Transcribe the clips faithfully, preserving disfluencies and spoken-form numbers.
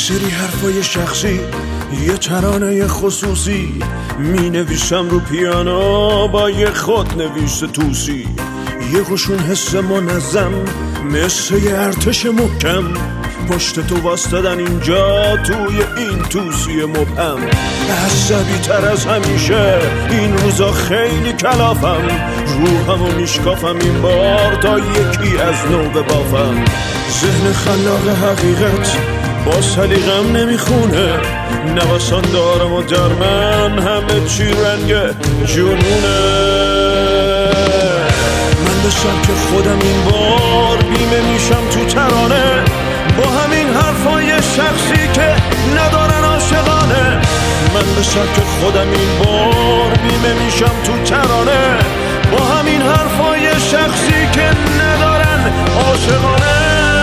سری حرفای شخصی، یه ترانه خصوصی، می نویسم رو پیانو با یه خود نویس توسی. یه خوشون حس منظم مثل یه ارتش محکم، پشت تو واسدادن اینجا توی این توسی مبهم. عصبی تر از همیشه این روزا خیلی کلافم، روحمو میشکافم این بار تا یکی از نو بافم. ذهن خلاق حقیقت با سلیقم نمیخونه، نوسان دارم و در من همه چی رنگ جنونه. من به سبک خودم این بار بیمه میشم تو ترانه، با همین حرفای شخصی که ندارن عاشقانه. من به سبک خودم این بار بیمه میشم تو ترانه، با همین حرفای شخصی که ندارن عاشقانه.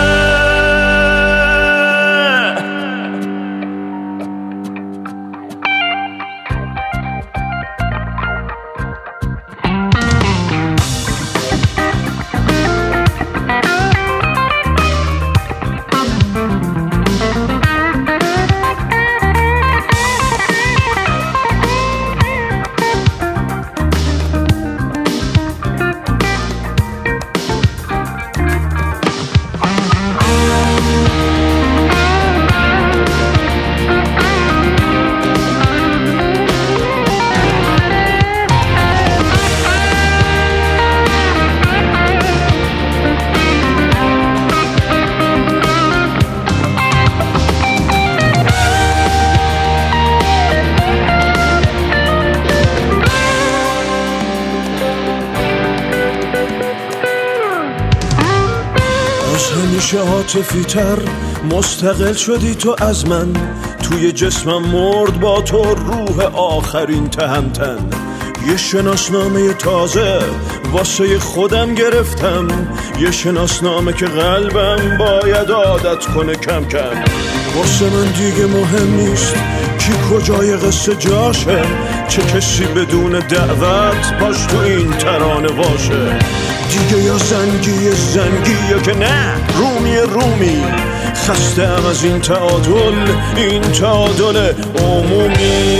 همیشه عاطفی تر مستقل شدی تو از من، توی جسمم مرد با تو روح آخرین تهمتن. یه شناسنامه تازه واسه خودم گرفتم، یه شناسنامه که قلبم باید عادت کنه کم کم. واسه من دیگه مهم نیست کی کجای قصه جاشه، چه کسی بدون دعوت پاش تو این ترانه باشه. دیگه یا زنگی زنگی یا که نه رومی رومی، خستم از این تعادل، این تعادل عمومی.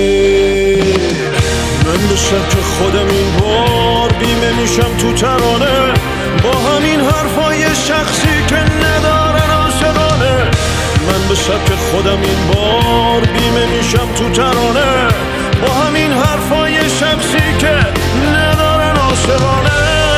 من به سبک خودم این بار بیمه میشم تو ترانه، با همین حرفای شخصی که ندارن عاشقانه. من به سبک خودم این بار بیمه میشم تو ترانه، با همین حرفای شخصی که ندارن عاشقانه.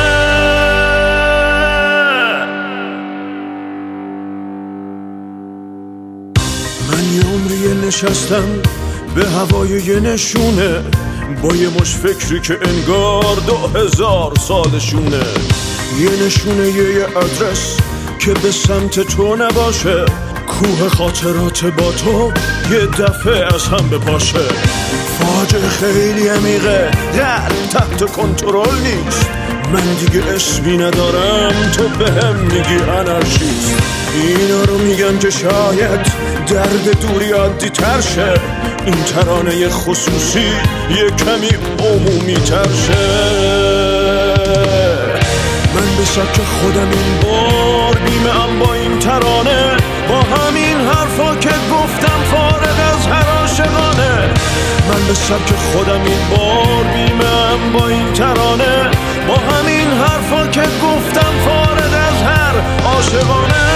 من یه عمری نشستم به هوای یه نشونه، با یه مش فکری که انگار دو هزار سالشونه. یه نشونه یه ادرس که به سمت تو نباشه، کوه خاطرات با تو یه دفعه از هم بپاشه. فاجعه خیلی عمیقه، قلب تحت کنترل نیست. من دیگه اسمی ندارم، تو به هم میگی انارشیست. اینا رو میگن که شاید درد دوری عادی تر شه، این ترانه خصوصی یه کمی عمومی تر شه. من به سبک خودم این بار بیمه ام با این ترانه، با همین حرفا که گفتم فارغ از هر عاشقانه. من به سبک خودم این بار بیمه ام با این ترانه، با همین حرفا که گفتم فارغ از هر عاشقانه.